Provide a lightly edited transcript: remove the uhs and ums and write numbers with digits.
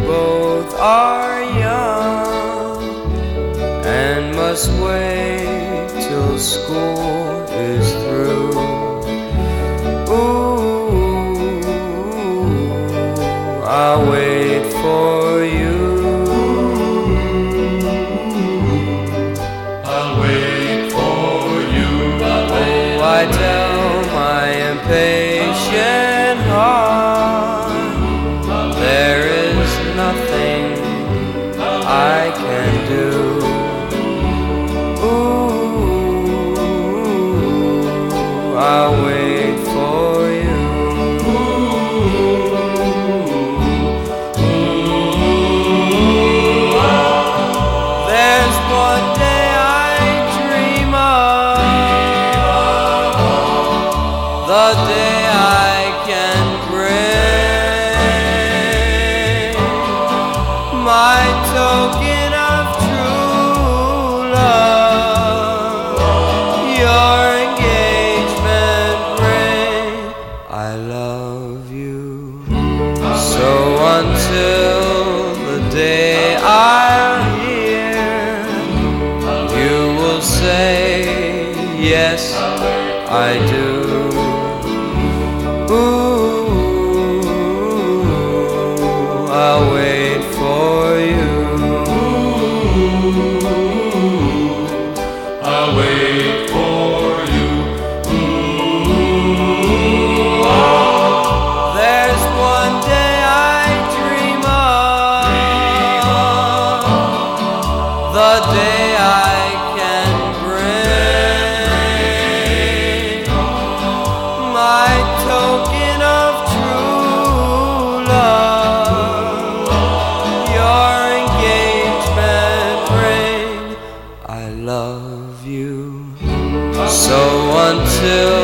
both are young and must wait till school is through. Ooh, I'll wait for you. I'll wait for you. I'll wait. Oh, I tell my impatient heart there is nothing I can do. Ooh, I'll wait for you. There's one day I dream of, the day I can bring my token of true love, your engagement ring. I love you. So until the day I'm here, you will say, yes, I do. Ooh, I'll wait for you. I'll wait for you. There's one day I dream of, the day I can bring my token of true love, your engagement ring. I love you. So until